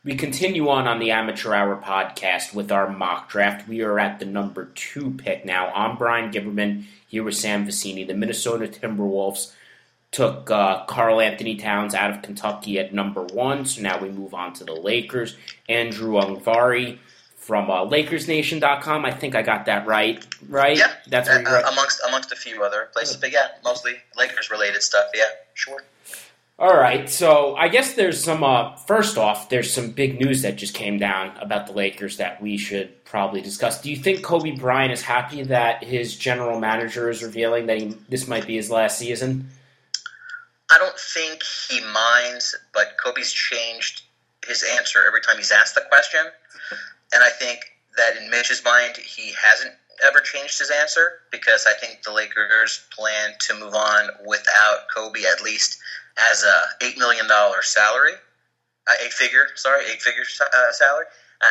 We continue on the Amateur Hour podcast with our mock draft. We are at the number 2 pick now. I'm Brian Gibberman here with Sam Vecini. The Minnesota Timberwolves took Karl Anthony Towns out of Kentucky at number 1. So now we move on to the Lakers. Andrew Ungvari from LakersNation.com. I think I got that right. Right? Yeah, that's where you're amongst a few other places, but yeah, mostly Lakers related stuff. Yeah, sure. All right, so I guess there's some, first off, there's some big news that just came down about the Lakers that we should probably discuss. Do you think Kobe Bryant is happy that his general manager is revealing that this might be his last season? I don't think he minds, but Kobe's changed his answer every time he's asked the question, and I think that in Mitch's mind, he hasn't ever changed his answer, because I think the Lakers plan to move on without Kobe, at least as a $8 million salary, eight-figure salary.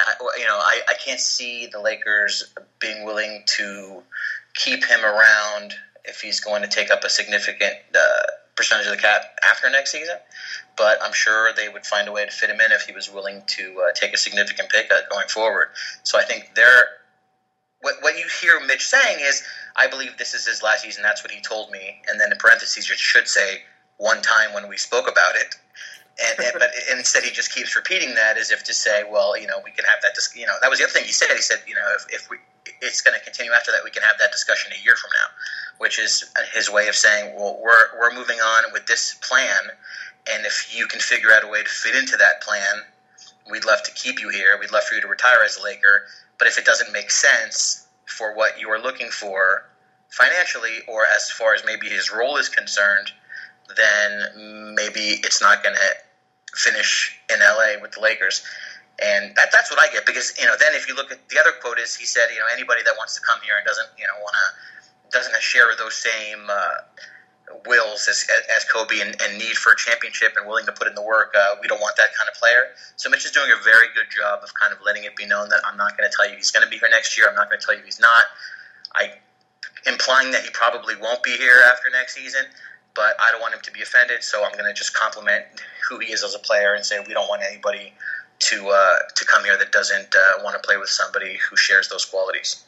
I can't see the Lakers being willing to keep him around if he's going to take up a significant percentage of the cap after next season. But I'm sure they would find a way to fit him in if he was willing to take a significant pay cut going forward. So I think what you hear Mitch saying is, I believe this is his last season. That's what he told me. And then in parentheses, you should say, one time when we spoke about it. But instead he just keeps repeating that as if to say, well, we can have that that was the other thing he said. He said, if it's going to continue after that, we can have that discussion a year from now, which is his way of saying, well, we're moving on with this plan, and if you can figure out a way to fit into that plan, we'd love to keep you here. We'd love for you to retire as a Laker. But if it doesn't make sense for what you are looking for financially, or as far as maybe his role is concerned, then maybe it's not going to finish in LA with the Lakers. And that's what I get, because then if you look at the other quote, is he said, anybody that wants to come here and doesn't share those same wills as Kobe and need for a championship and willing to put in the work, we don't want that kind of player. So Mitch is doing a very good job of kind of letting it be known that I'm not going to tell you he's going to be here next year. I'm not going to tell you he's not. Implying that he probably won't be here after next season. But I don't want him to be offended, so I'm going to just compliment who he is as a player and say we don't want anybody to come here that doesn't want to play with somebody who shares those qualities.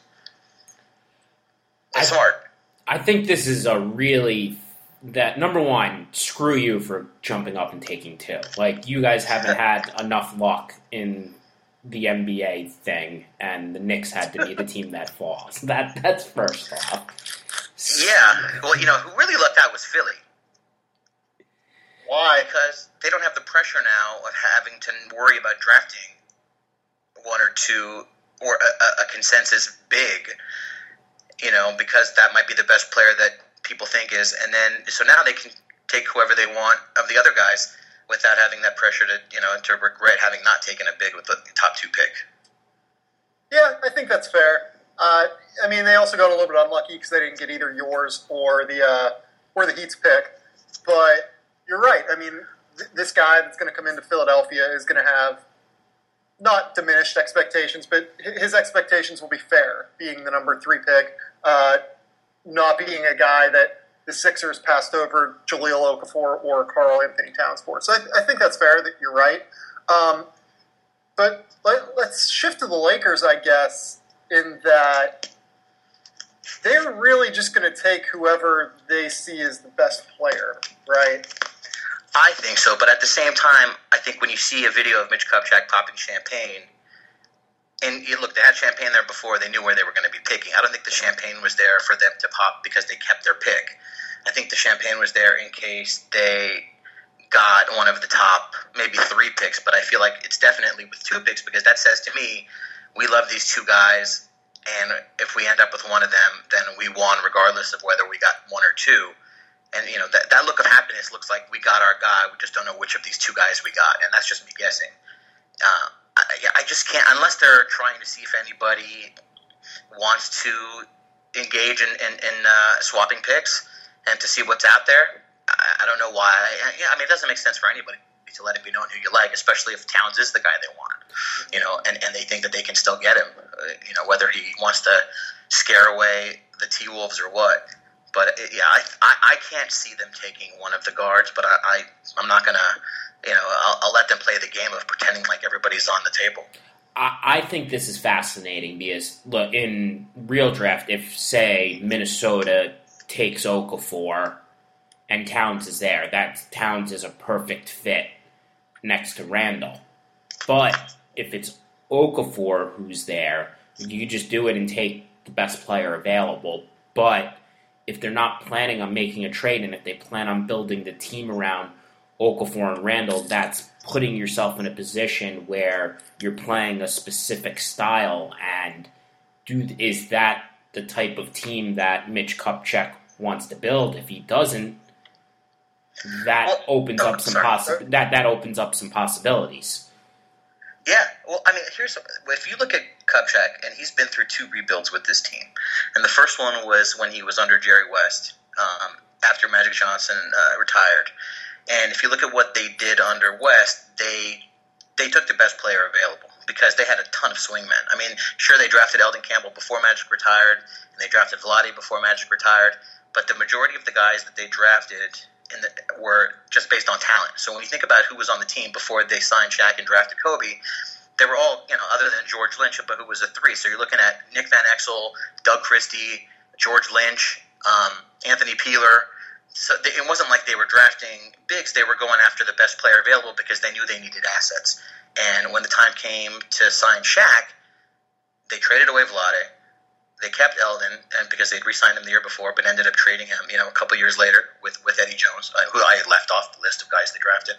It's hard. I think this is number one, screw you for jumping up and taking 2. Like, you guys haven't had enough luck in the NBA thing, and the Knicks had to be the team that falls. That's first off. Yeah, well, who really lucked out was Philly. Why? Because they don't have the pressure now of having to worry about drafting one or two or a consensus big, because that might be the best player that people think is. And then, so now they can take whoever they want of the other guys without having that pressure to regret having not taken a big with the top 2 pick. Yeah, I think that's fair. They also got a little bit unlucky because they didn't get either yours or the Heat's pick. But you're right. This guy that's going to come into Philadelphia is going to have not diminished expectations, but his expectations will be fair, being the number 3 pick, not being a guy that the Sixers passed over Jahlil Okafor or Karl Anthony Towns for. So I think that's fair, that you're right. But let's shift to the Lakers, I guess, in that they're really just going to take whoever they see as the best player, right? I think so, but at the same time, I think when you see a video of Mitch Kupchak popping champagne, and look, they had champagne there before, they knew where they were going to be picking. I don't think the champagne was there for them to pop because they kept their pick. I think the champagne was there in case they got one of the top maybe 3 picks, but I feel like it's definitely with 2 picks, because that says to me, we love these 2 guys, and if we end up with one of them, then we won regardless of whether we got 1 or 2. And, that look of happiness looks like we got our guy. We just don't know which of these 2 guys we got, and that's just me guessing. I just can't, unless they're trying to see if anybody wants to engage in swapping picks and to see what's out there. I don't know why. It doesn't make sense for anybody to let it be known who you like, especially if Towns is the guy they want, and they think that they can still get him, whether he wants to scare away the T-Wolves or what. But I can't see them taking one of the guards. But I'm not gonna, I'll let them play the game of pretending like everybody's on the table. I think this is fascinating because, look, in real draft, if, say, Minnesota takes Okafor and Towns is there, that Towns is a perfect fit next to Randall. But if it's Okafor who's there, you just do it and take the best player available. But if they're not planning on making a trade and if they plan on building the team around Okafor and Randall, that's putting yourself in a position where you're playing a specific style. And is that the type of team that Mitch Kupchak wants to build? If he doesn't, that opens up some possibilities. Yeah, well, I mean, if you look at Kupchak, and he's been through 2 rebuilds with this team, and the first one was when he was under Jerry West, after Magic Johnson retired. And if you look at what they did under West, they took the best player available because they had a ton of swingmen. I mean, sure, they drafted Eldon Campbell before Magic retired, and they drafted Vlade before Magic retired, but the majority of the guys that they drafted were just based on talent. So when you think about who was on the team before they signed Shaq and drafted Kobe, they were all, other than George Lynch, but who was a 3. So you're looking at Nick Van Exel, Doug Christie, George Lynch, Anthony Peeler. So it wasn't like they were drafting bigs. They were going after the best player available because they knew they needed assets. And when the time came to sign Shaq, they traded away Vlade. They kept Eldon, and because they'd re-signed him the year before, but ended up trading him, a couple years later with Eddie Jones, who I had left off the list of guys they drafted.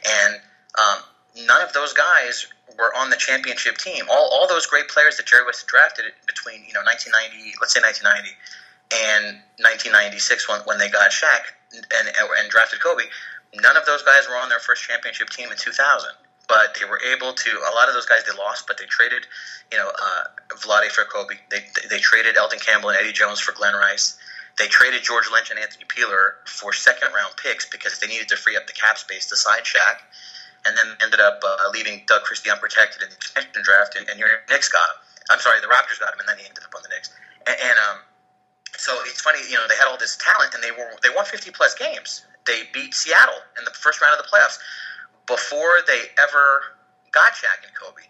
And none of those guys were on the championship team. All those great players that Jerry West drafted between 1990, let's say 1990, and 1996 when they got Shaq and drafted Kobe, none of those guys were on their first championship team in 2000. But they were able to. A lot of those guys they lost, but they traded, Vlade for Kobe. They traded Eldon Campbell and Eddie Jones for Glenn Rice. They traded George Lynch and Anthony Peeler for second-round picks because they needed to free up the cap space to sign Shaq, and then ended up leaving Doug Christie unprotected in the extension draft, and your Knicks got him. I'm sorry, the Raptors got him, and then he ended up on the Knicks. So it's funny, they had all this talent, and they won 50-plus games. They beat Seattle in the first round of the playoffs before they ever got Shaq and Kobe.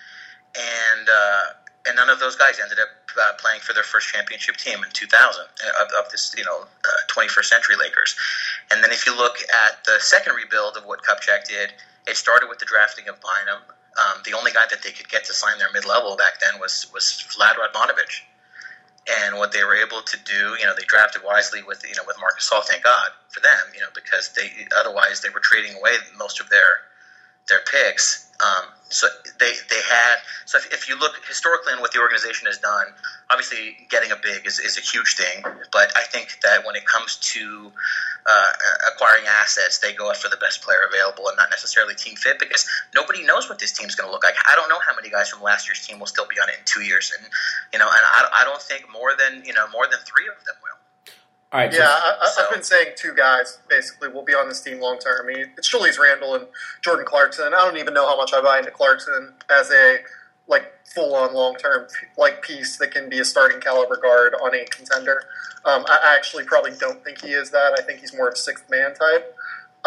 And none of those guys ended up playing for their first championship team in 2000 of this, 21st century Lakers. And then if you look at the second rebuild of what Kupchak did, it started with the drafting of Bynum. The only guy that they could get to sign their mid-level back then was Vlad Radmanovic. And what they were able to do, they drafted wisely with Marc Gasol, thank God for them, because otherwise they were trading away most of their picks. So if you look historically on what the organization has done, obviously getting a big is a huge thing. But I think that when it comes to acquiring assets, they go after the best player available and not necessarily team fit, because nobody knows what this team's going to look like. I don't know how many guys from last year's team will still be on it in 2 years, and I don't think more than 3 of them will. All right. Yeah, I've been saying 2 guys basically will be on this team long term. I mean, it's Julius Randle and Jordan Clarkson. I don't even know how much I buy into Clarkson as a full-on long-term piece that can be a starting caliber guard on a contender. I actually probably don't think he is that. I think he's more of a sixth man type.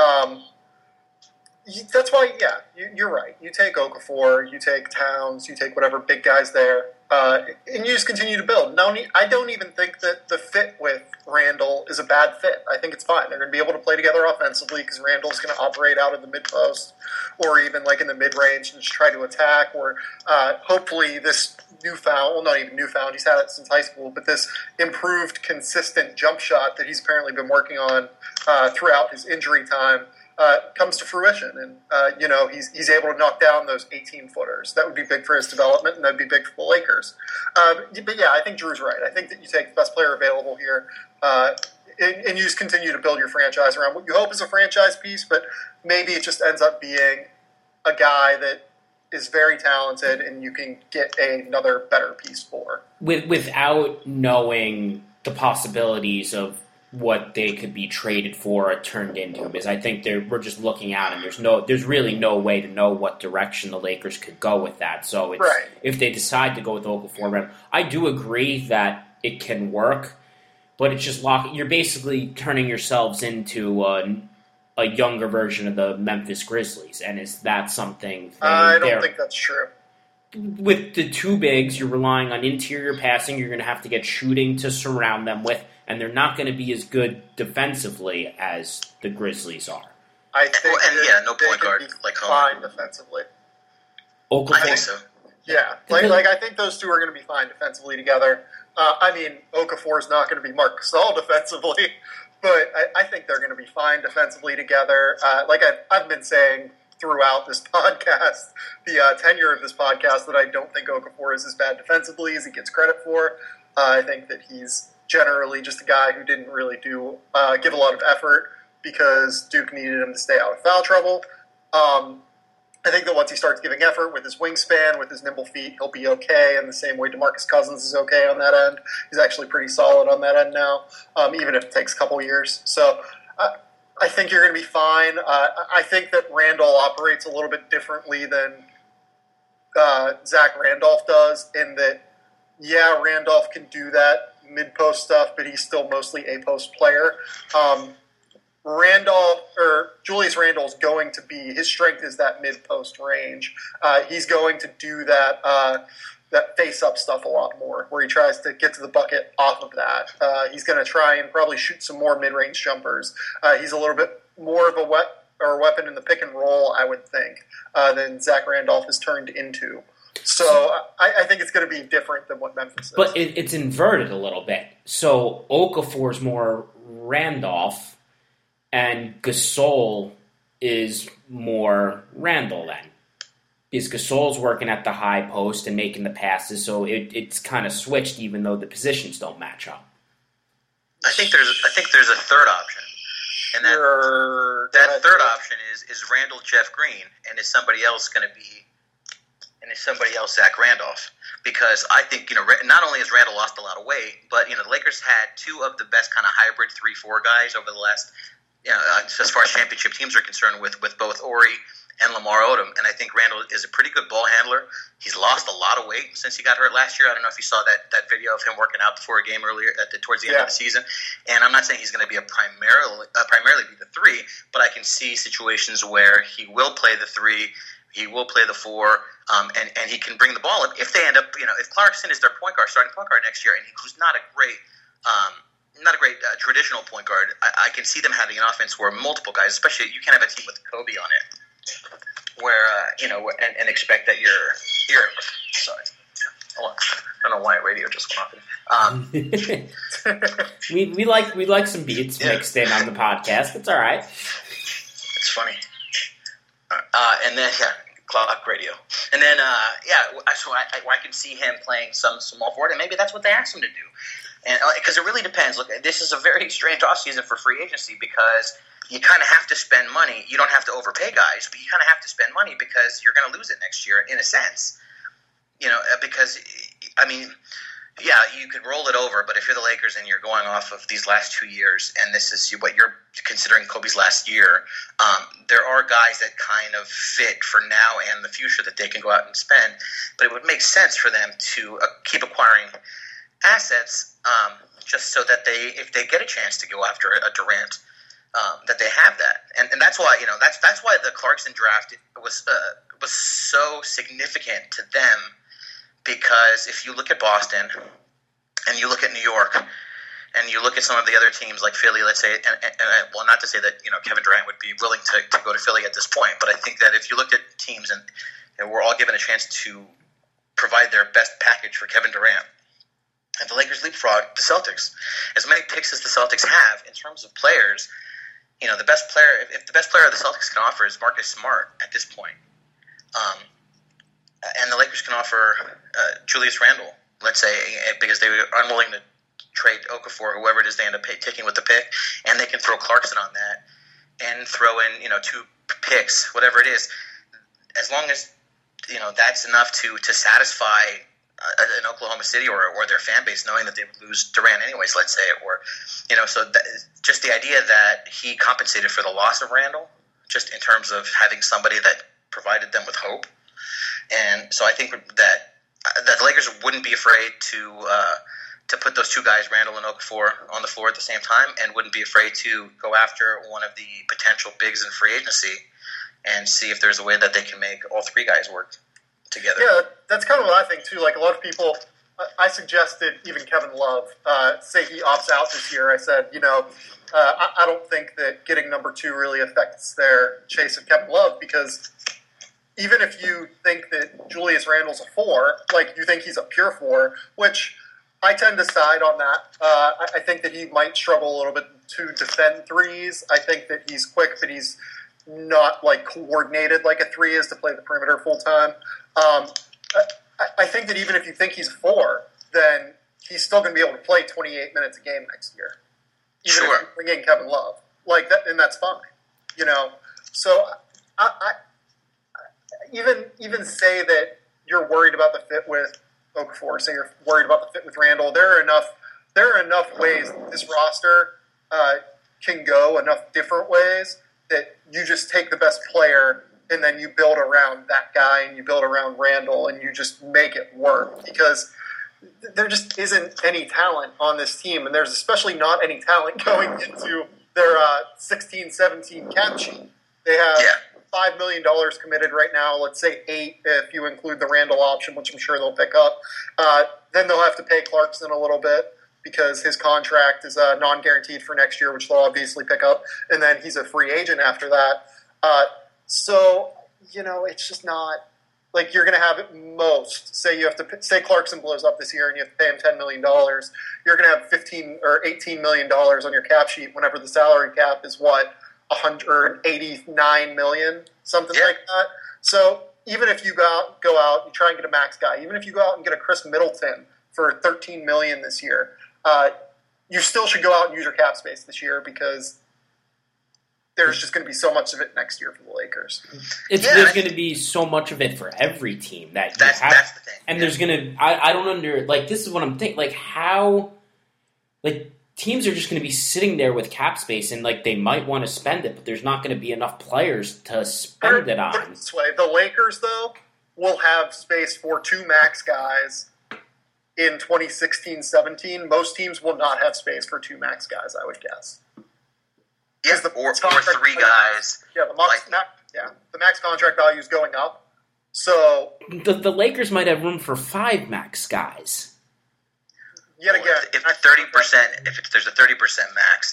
That's why, you're right. You take Okafor, you take Towns, you take whatever big guys there, and you just continue to build. I don't even think that the fit with Randall is a bad fit. I think it's fine. They're going to be able to play together offensively because Randall's going to operate out of the mid-post or even in the mid-range and just try to attack, or hopefully this newfound, well, not even newfound, he's had it since high school, but this improved, consistent jump shot that he's apparently been working on throughout his injury time comes to fruition, and he's able to knock down those 18-footers. That would be big for his development, and that would be big for the Lakers. But yeah, I think Drew's right. I think that you take the best player available here, and you just continue to build your franchise around what you hope is a franchise piece, but maybe it just ends up being a guy that is very talented, and you can get another better piece for. Without knowing the possibilities of what they could be traded for or turned into, because I think we're just looking out and there's really no way to know what direction the Lakers could go with that. So it's, right. If they decide to go with Okafor, I do agree that it can work. but it's just you're basically turning yourselves into a younger version of the Memphis Grizzlies, and is that something? I don't think that's true. With the two bigs, you're relying on interior passing. You're going to have to get shooting to surround them with, and they're not going to be as good defensively as the Grizzlies are. I think no point guard like fine defensively. Okafor? I think so. Yeah, I think those two are going to be fine defensively together. Okafor is not going to be Marc Gasol defensively, but I think they're going to be fine defensively together. I've been saying throughout this podcast, the tenure of this podcast, that I don't think Okafor is as bad defensively as he gets credit for. I think that he's generally just a guy who didn't really give a lot of effort because Duke needed him to stay out of foul trouble. I think that once he starts giving effort with his wingspan, with his nimble feet, he'll be okay, in the same way DeMarcus Cousins is okay on that end. He's actually pretty solid on that end now, even if it takes a couple years. So I think you're going to be fine. I think that Randall operates a little bit differently than Zach Randolph does, in that, Randolph can do that mid-post stuff, but he's still mostly a post player. Julius Randle is going to be, his strength is that mid-post range. He's going to do that face-up stuff a lot more, where he tries to get to the bucket off of that. He's going to try and probably shoot some more mid-range jumpers. He's a little bit more of a weapon in the pick and roll, I would think, than Zach Randolph has turned into. So I think it's going to be different than what Memphis is. But it's inverted a little bit. So Okafor's more Randolph, and Gasol is more Randall then. Because Gasol's working at the high post and making the passes, so it's kind of switched, even though the positions don't match up. I think there's a third option, and that third option is Randall Jeff Green, and is somebody else Zach Randolph? Because I think not only has Randall lost a lot of weight, but the Lakers had two of the best kind of hybrid 3-4 guys over the last. As far as championship teams are concerned, with both Ori and Lamar Odom, and I think Randall is a pretty good ball handler. He's lost a lot of weight since he got hurt last year. I don't know if you saw that video of him working out before a game earlier towards the end of the season. And I'm not saying he's going to be primarily be the three, but I can see situations where he will play the three, he will play the four, and he can bring the ball up if they end up. If Clarkson is their starting point guard next year, and who's not a great traditional point guard, I can see them having an offense where multiple guys, especially you can't have a team with Kobe on it, where and expect that you're sorry. Hold on. I don't know why radio just went off. we like some beats mixed in on the podcast. It's all right. It's funny. And then clock radio, and then so I can see him playing some small forward, and maybe that's what they asked him to do. And because it really depends. Look, this is a very strange offseason for free agency because you kind of have to spend money. You don't have to overpay guys, but you kind of have to spend money because you're going to lose it next year, in a sense. Because you could roll it over, but if you're the Lakers and you're going off of these last 2 years, and this is what you're considering Kobe's last year, there are guys that kind of fit for now and the future that they can go out and spend. But it would make sense for them to keep acquiring assets, just so that if they get a chance to go after a Durant, that they have that, and that's why that's why the Clarkson draft was so significant to them, because if you look at Boston and you look at New York and you look at some of the other teams like Philly, let's say, and not to say that Kevin Durant would be willing to go to Philly at this point, but I think that if you looked at teams and we're all given a chance to provide their best package for Kevin Durant. And the Lakers leapfrog the Celtics. As many picks as the Celtics have in terms of players, the best player, if the best player the Celtics can offer is Marcus Smart at this point, and the Lakers can offer Julius Randle, let's say, because they are unwilling to trade Okafor, whoever it is they end up taking with the pick, and they can throw Clarkson on that and throw in 2 picks, whatever it is, as long as that's enough to satisfy in Oklahoma City or their fan base, knowing that they would lose Durant anyways, let's say, or just the idea that he compensated for the loss of Randall, just in terms of having somebody that provided them with hope. And so I think that the Lakers wouldn't be afraid to to put those two guys, Randall and Okafor, on the floor at the same time, and wouldn't be afraid to go after one of the potential bigs in free agency and see if there's a way that they can make all three guys work together. Yeah, that's kind of what I think too. Like a lot of people, I suggested even Kevin Love, say he opts out this year. I said, I don't think that getting number 2 really affects their chase of Kevin Love, because even if you think that Julius Randle's a 4, like you think he's a pure 4, which I tend to side on that. I think that he might struggle a little bit to defend threes. I think that he's quick, but he's not like coordinated like a 3 is to play the perimeter full time. I think that even if you think he's a 4, then he's still going to be able to play 28 minutes a game next year. Even if you bring in Kevin Love, like that, and that's fine. So I even say that you're worried about the fit with Okafor, say you're worried about the fit with Randall. There are enough ways this roster can go, enough different ways that you just take the best player and then you build around that guy and you build around Randall and you just make it work, because there just isn't any talent on this team, and there's especially not any talent going into their 16-17 cap sheet. They have $5 million committed right now. Let's say 8 if you include the Randall option, which I'm sure they'll pick up. Then they'll have to pay Clarkson a little bit because his contract is non-guaranteed for next year, which they'll obviously pick up. And then he's a free agent after that. So, it's just not like you're going to have at most, say Clarkson blows up this year and you have to pay him $10 million. You're going to have $15 or $18 million on your cap sheet whenever the salary cap is $189 million, something like that. So even if you go out, you try and get a max guy, even if you go out and get a Chris Middleton for $13 million this year, you still should go out and use your cap space this year, because there's just going to be so much of it next year for the Lakers. There's going to be so much of it for every team that's the thing. And there's going to, I don't this is what I'm thinking, how, teams are just going to be sitting there with cap space and they might want to spend it, but there's not going to be enough players to spend it on. This way, the Lakers though will have space for 2 max guys in 2016-17. Most teams will not have space for 2 max guys, I would guess. Yeah, or 3 guys. Yeah, the max contract value is going up. So the Lakers might have room for 5 max guys. Yet again, if 30%, there's a 30% max,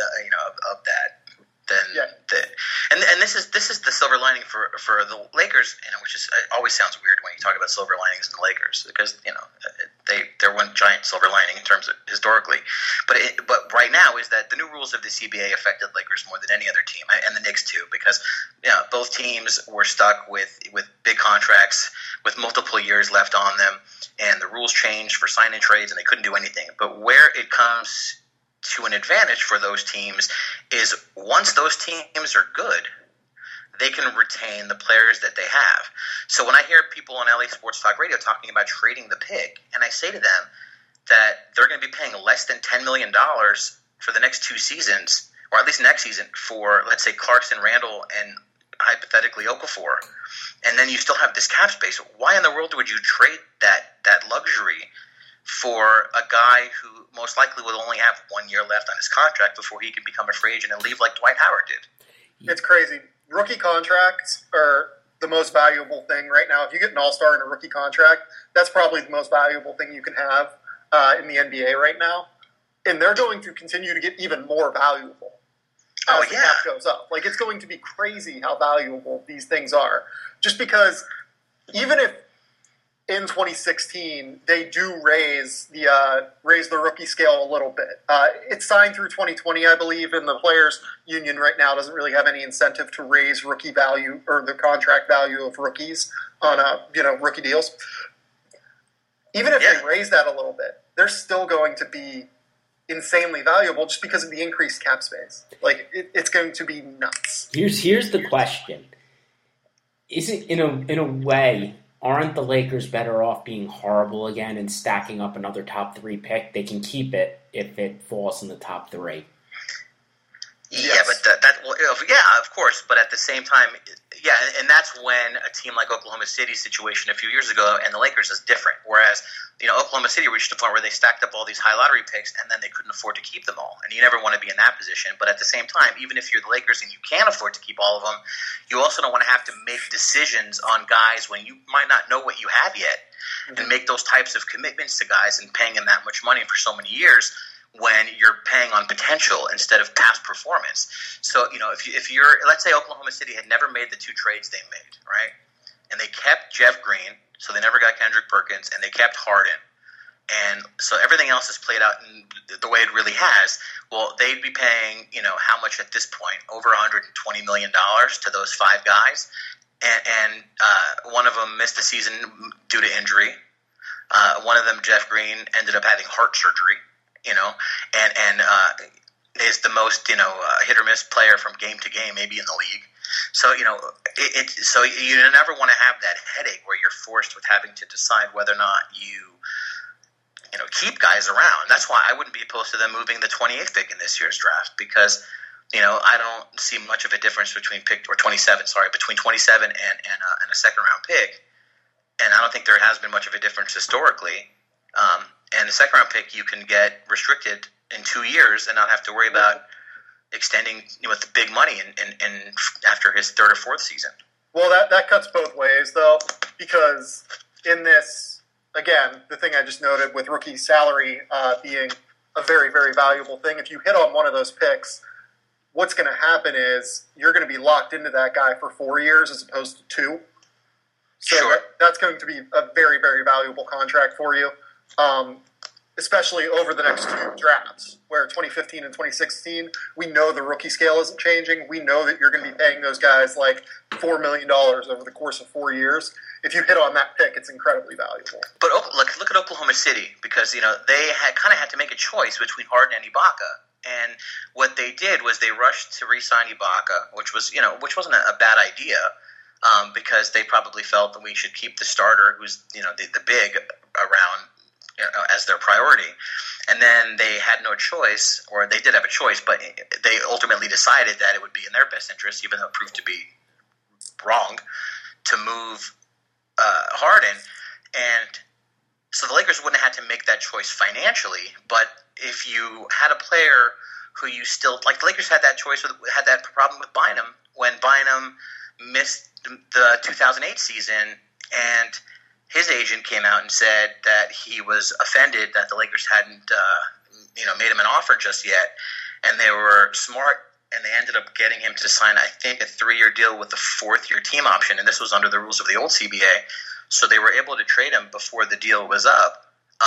of that, then and this is the silver lining for the Lakers, which is, it always sounds weird when you talk about silver linings in the Lakers, because they're one giant silver lining in terms of historically, but right now is that the new rules of the CBA affected Lakers more than any other team, and the Knicks too, because both teams were stuck with big contracts with multiple years left on them, and the rules changed for sign-in trades, and they couldn't do anything. But where it comes to an advantage for those teams is once those teams are good, they can retain the players that they have. So when I hear people on LA Sports Talk Radio talking about trading the pick, and I say to them that they're going to be paying less than $10 million for the next 2 seasons, or at least next season, for, let's say, Clarkson, Randall, and hypothetically Okafor, and then you still have this cap space, why in the world would you trade that luxury for a guy who most likely will only have 1 year left on his contract before he can become a free agent and leave like Dwight Howard did? It's crazy. Rookie contracts are the most valuable thing right now. If you get an all-star in a rookie contract, that's probably the most valuable thing you can have in the NBA right now. And they're going to continue to get even more valuable as the cap goes up. It's going to be crazy how valuable these things are. Just because even if in 2016 they do raise the rookie scale a little bit. It's signed through 2020, I believe, and the players' union right now doesn't really have any incentive to raise rookie value or the contract value of rookies on rookie deals. Even if they raise that a little bit, they're still going to be insanely valuable just because of the increased cap space. It's going to be nuts. Here's the question: is it in a way? Aren't the Lakers better off being horrible again and stacking up another top 3 pick? They can keep it if it falls in the top 3. Yeah, but yeah, of course. But at the same time, yeah, and that's when a team like Oklahoma City's situation a few years ago and the Lakers is different. Whereas, Oklahoma City reached a point where they stacked up all these high lottery picks and then they couldn't afford to keep them all. And you never want to be in that position. But at the same time, even if you're the Lakers and you can afford to keep all of them, you also don't want to have to make decisions on guys when you might not know what you have yet, and make those types of commitments to guys and paying them that much money for so many years, when you're paying on potential instead of past performance. So, if you're, let's say Oklahoma City had never made the two trades they made, right? And they kept Jeff Green, so they never got Kendrick Perkins, and they kept Harden. And so everything else is played out in the way it really has. Well, they'd be paying, how much at this point? Over $120 million to those five guys. And one of them missed the season due to injury. One of them, Jeff Green, ended up having heart surgery. And is the most, hit or miss player from game to game, maybe in the league. So, so you never want to have that headache where you're forced with having to decide whether or not you keep guys around. That's why I wouldn't be opposed to them moving the 28th pick in this year's draft, because, I don't see much of a difference between between 27 and a second round pick. And I don't think there has been much of a difference historically. And the second round pick you can get restricted in 2 years and not have to worry about extending with the big money in after his third or fourth season. Well, that cuts both ways, though, because in this, again, the thing I just noted with rookie salary being a very, very valuable thing, if you hit on one of those picks, what's going to happen is you're going to be locked into that guy for 4 years as opposed to 2. So sure. That's going to be a very, very valuable contract for you. Especially over the next 2 drafts, where 2015 and 2016, we know the rookie scale isn't changing. We know that you're going to be paying those guys like $4 million over the course of 4 years. If you hit on that pick, it's incredibly valuable. But look at Oklahoma City, because they had to make a choice between Harden and Ibaka. And what they did was they rushed to re-sign Ibaka, which wasn't a bad idea, because they probably felt that we should keep the starter, who's the big, around as their priority. And then they had no choice, or they did have a choice, but they ultimately decided that it would be in their best interest, even though it proved to be wrong, to move Harden. And so the Lakers wouldn't have had to make that choice financially, but if you had a player who you still, like the Lakers had that choice, had that problem with Bynum when Bynum missed the 2008 season, and his agent came out and said that he was offended that the Lakers hadn't, made him an offer just yet. And they were smart, and they ended up getting him to sign, I think, a 3-year deal with a 4th-year team option. And this was under the rules of the old CBA. So they were able to trade him before the deal was up.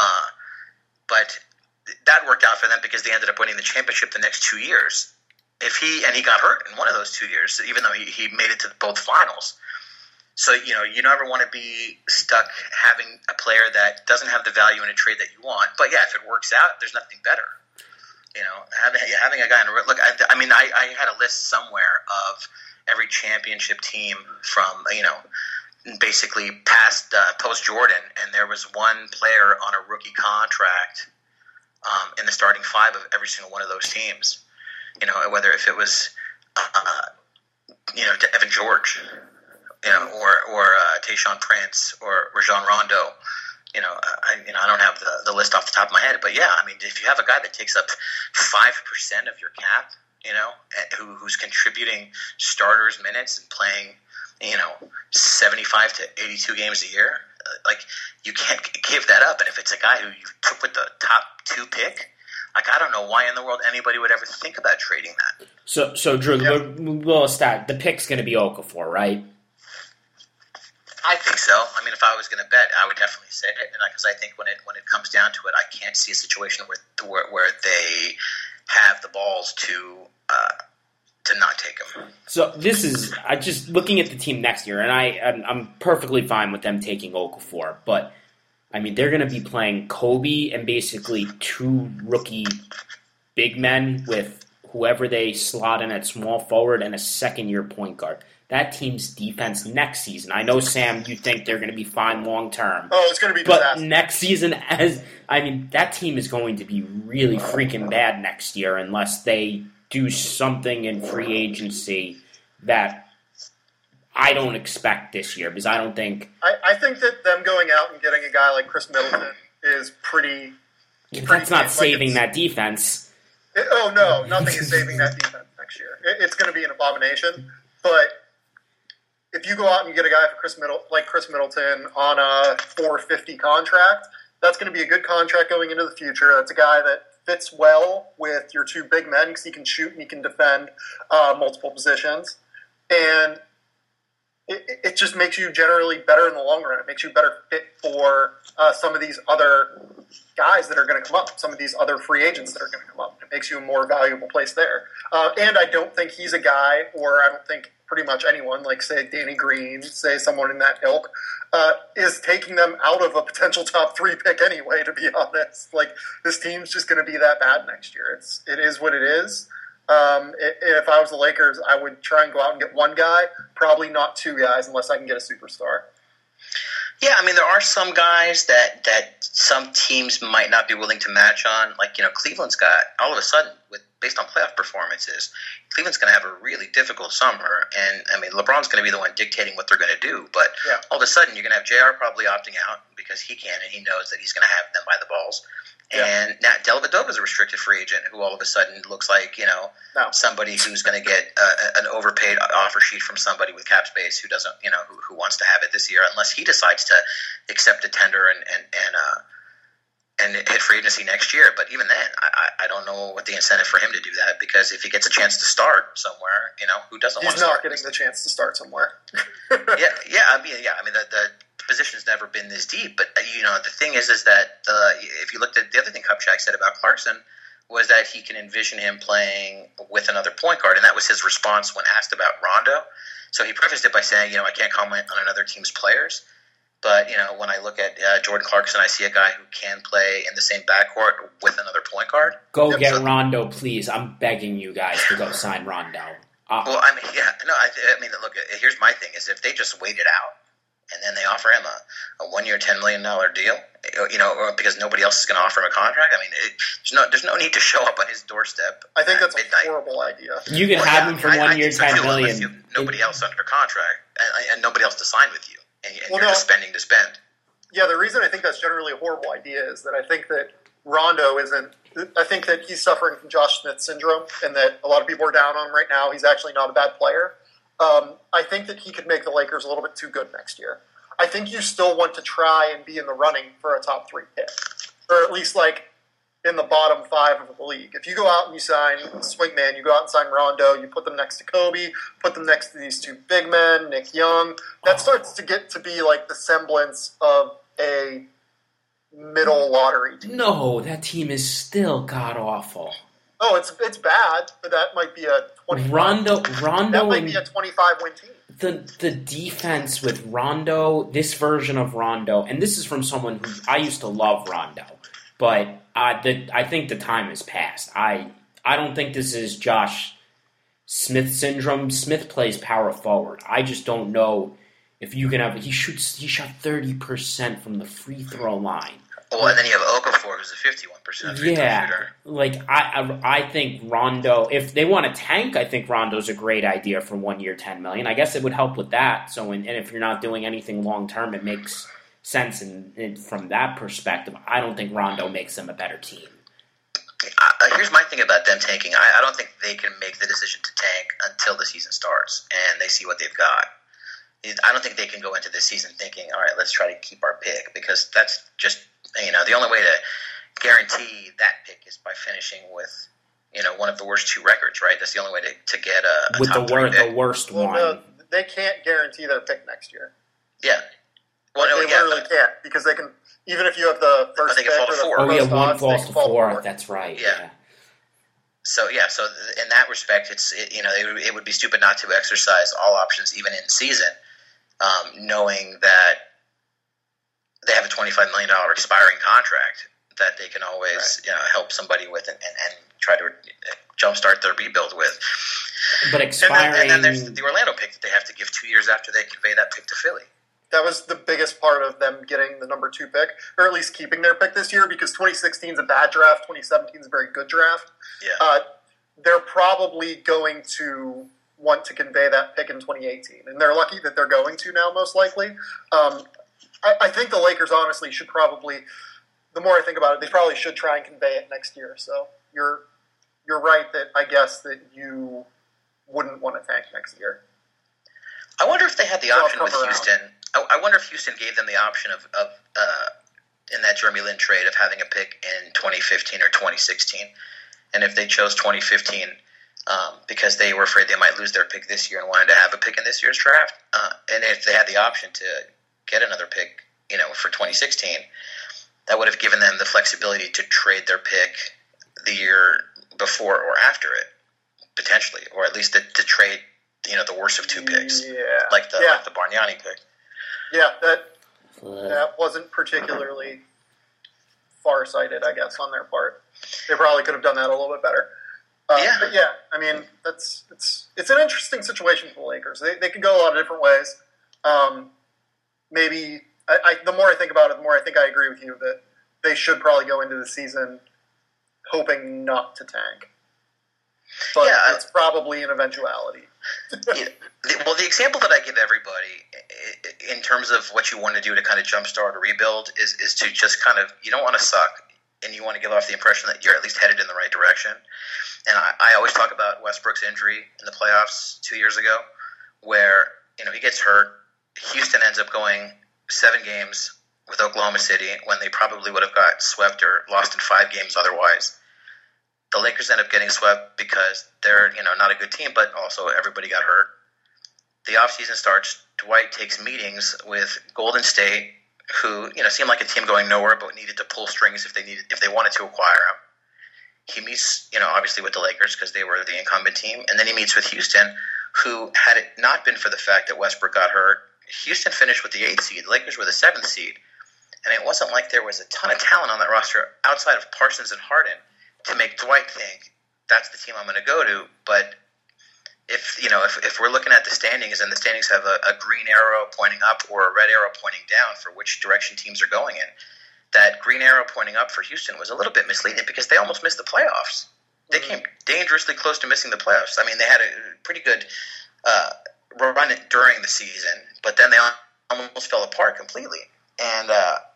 But that worked out for them because they ended up winning the championship the next 2 years. He got hurt in one of those 2 years, even though he made it to both finals. So, you never want to be stuck having a player that doesn't have the value in a trade that you want. But, yeah, if it works out, there's nothing better. Having a guy in – look, I had a list somewhere of every championship team from, basically past post-Jordan, and there was one player on a rookie contract in the starting 5 of every single one of those teams. Whether if it was, Evan George – or Tayshaun Prince or Rajon Rondo. I don't have the list off the top of my head, but yeah, if you have a guy that takes up 5% of your cap, who's contributing starters minutes and playing, 75 to 82 games a year, you can't give that up. And if it's a guy who you took with the top 2 pick, I don't know why in the world anybody would ever think about trading that. So Drew, the pick's going to be Okafor, right? I think so. If I was going to bet, I would definitely say it, because I think when it comes down to it, I can't see a situation where they have the balls to not take him. So this is just looking at the team next year, and I'm perfectly fine with them taking Okafor, but they're going to be playing Kobe and basically 2 rookie big men with whoever they slot in at small forward and a second-year point guard. That team's defense next season. I know, Sam, you think they're going to be fine long term. Oh, it's going to be disaster. But next season, that team is going to be really freaking bad next year unless they do something in free agency that I don't expect this year, because I don't think... I think that them going out and getting a guy like Chris Middleton is pretty... That's not saving that defense. No, nothing is saving that defense next year. It's going to be an abomination, but if you go out and you get a guy for Chris Middleton on a $450 contract, that's going to be a good contract going into the future. That's a guy that fits well with your two big men because he can shoot and he can defend multiple positions. And it just makes you generally better in the long run. It makes you better fit for some of these other guys that are going to come up, some of these other free agents that are going to come up. It makes you a more valuable place there. And I don't think he's a guy, or I don't think pretty much anyone, like, say, Danny Green, say someone in that ilk, is taking them out of a potential top 3 pick anyway, to be honest. Like, this team's just going to be that bad next year. It is what it is. If I was the Lakers, I would try and go out and get one guy, probably not 2 guys, unless I can get a superstar. Yeah, I mean, there are some guys that some teams might not be willing to match on. Like, Cleveland's got, all of a sudden, based on playoff performances, Cleveland's going to have a really difficult summer. And, I mean, LeBron's going to be the one dictating what they're going to do. But all of a sudden, you're going to have JR probably opting out because he can, and he knows that he's going to have them by the balls. And now Dellavedova is a restricted free agent who all of a sudden looks like, somebody who's going to get an overpaid offer sheet from somebody with cap space who doesn't, who wants to have it this year, unless he decides to accept a tender and hit free agency next year. But even then, I don't know what the incentive for him to do that, because if he gets a chance to start somewhere, who doesn't want to start? He's not getting the chance to start somewhere. I mean, the position's never been this deep, but the thing is that if you looked at the other thing Kupchak said about Clarkson was that he can envision him playing with another point guard, and that was his response when asked about Rondo. So he prefaced it by saying, I can't comment on another team's players, but when I look at Jordan Clarkson, I see a guy who can play in the same backcourt with another point guard. Get Rondo, please. I'm begging you guys to go sign Rondo. Well, I mean, look, here's my thing: is if they just wait it out, and then they offer him a 1-year, $10 million deal, or because nobody else is going to offer him a contract. I mean, there's no need to show up on his doorstep. I think that's a horrible idea. You can have him for 1 year, $10 million. Nobody else under contract, and nobody else to sign with you, and you're just spending to spend. Yeah, the reason I think that's generally a horrible idea is that I think that Rondo isn't. I think that he's suffering from Josh Smith syndrome, and that a lot of people are down on him right now. He's actually not a bad player. I think that he could make the Lakers a little bit too good next year. I think you still want to try and be in the running for a top 3 pick, or at least like in the bottom 5 of the league. If you go out and you sign Swingman, you go out and sign Rondo, you put them next to Kobe, put them next to these 2 big men, Nick Young, that starts to get to be like the semblance of a middle lottery team. No, that team is still god-awful. Oh, it's bad, but that might be a 25. Rondo that might be a 25-win team. The defense with Rondo, this version of Rondo, and this is from someone who I used to love Rondo, but I think the time has passed. I don't think this is Josh Smith syndrome. Smith plays power forward. I just don't know if you can have. He shot 30% from the free throw line. Well, and then you have Okafor, who's a 51% free throw shooter. Like I think Rondo. If they want to tank, I think Rondo's a great idea for 1 year, $10 million. I guess it would help with that. So, and if you're not doing anything long term, it makes sense. And from that perspective, I don't think Rondo makes them a better team. Here's my thing about them tanking. I don't think they can make the decision to tank until the season starts and they see what they've got. I don't think they can go into this season thinking, all right, let's try to keep our pick, because that's just, the only way to guarantee that pick is by finishing with, one of the worst 2 records, right? That's the only way to get a with top 3 pick. The worst one. No, they can't guarantee their pick next year. Yeah. Well, they literally can't, because they can, even if you have the first pick or the 4. One falls to 4. That's right. Yeah. So in that respect, it would be stupid not to exercise all options, even in season, knowing that they have a $25 million expiring contract that they can always help somebody with and try to jumpstart their rebuild with. But expiring, and then there's the Orlando pick that they have to give 2 years after they convey that pick to Philly. That was the biggest part of them getting the number 2 pick, or at least keeping their pick this year, because 2016 is a bad draft, 2017 is a very good draft. Yeah. they're probably going to want to convey that pick in 2018. And they're lucky that they're going to now, most likely. I think the Lakers honestly should probably, the more I think about it, they probably should try and convey it next year. So you're right that I guess that you wouldn't want to tank next year. I wonder if they had the option with Houston. I wonder if Houston gave them the option of in that Jeremy Lin trade of having a pick in 2015 or 2016. And if they chose 2015 because they were afraid they might lose their pick this year and wanted to have a pick in this year's draft, and if they had the option to get another pick, for 2016, that would have given them the flexibility to trade their pick the year before or after it, potentially, or at least to trade, the worst of two picks, like the Bargnani pick. Yeah, that wasn't particularly far-sighted, I guess, on their part. They probably could have done that a little bit better. But yeah, I mean, it's an interesting situation for the Lakers. They can go a lot of different ways. Maybe the more I think about it, the more I think I agree with you that they should probably go into the season hoping not to tank. But it's probably an eventuality. Well, the example that I give everybody in terms of what you want to do to kind of jumpstart a rebuild is to just kind of, you don't want to suck, and you want to give off the impression that you're at least headed in the right direction. And I always talk about Westbrook's injury in the playoffs 2 years ago, where he gets hurt. Houston ends up going 7 games with Oklahoma City when they probably would have got swept or lost in 5 games otherwise. The Lakers end up getting swept because they're not a good team, but also everybody got hurt. The offseason starts. Dwight takes meetings with Golden State, who seemed like a team going nowhere, but needed to pull strings if they wanted to acquire him. He meets obviously with the Lakers because they were the incumbent team, and then he meets with Houston, who, had it not been for the fact that Westbrook got hurt, Houston finished with the 8th seed. The Lakers were the 7th seed, and it wasn't like there was a ton of talent on that roster outside of Parsons and Harden to make Dwight think that's the team I'm going to go to. But if we're looking at the standings and the standings have a green arrow pointing up or a red arrow pointing down for which direction teams are going in, that green arrow pointing up for Houston was a little bit misleading because they almost missed the playoffs. They came dangerously close to missing the playoffs. I mean, they had a pretty good run during the season, but then they almost fell apart completely. And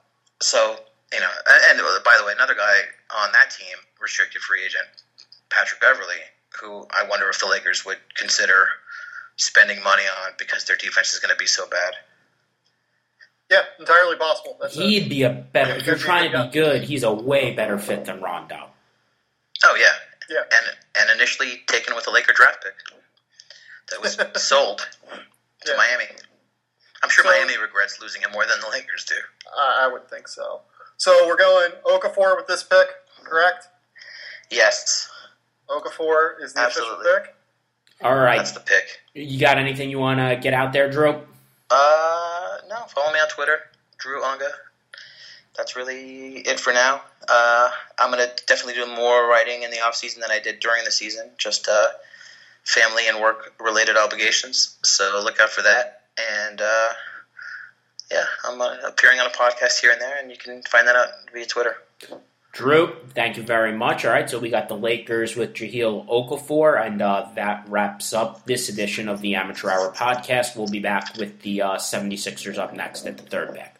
and by the way, another guy on that team, restricted free agent, Patrick Beverley, who I wonder if the Lakers would consider spending money on because their defense is going to be so bad. Yeah, entirely possible. He'd be a better, if you're trying to be good, he's a way better fit than Rondo. Oh, yeah. And initially taken with a Laker draft pick that was sold to Miami. I'm sure Miami regrets losing him more than the Lakers do. I would think so. So we're going Okafor with this pick, correct? Yes. Okafor is the official pick? All right. That's the pick. You got anything you want to get out there, Drew? No. Follow me on Twitter, Drew Onga. That's really it for now. I'm going to definitely do more writing in the off-season than I did during the season, just family and work-related obligations. So look out for that. And, I'm appearing on a podcast here and there, and you can find that out via Twitter. Drew, thank you very much. All right, so we got the Lakers with Jahlil Okafor, and that wraps up this edition of the Amateur Hour podcast. We'll be back with the 76ers up next at the third pick.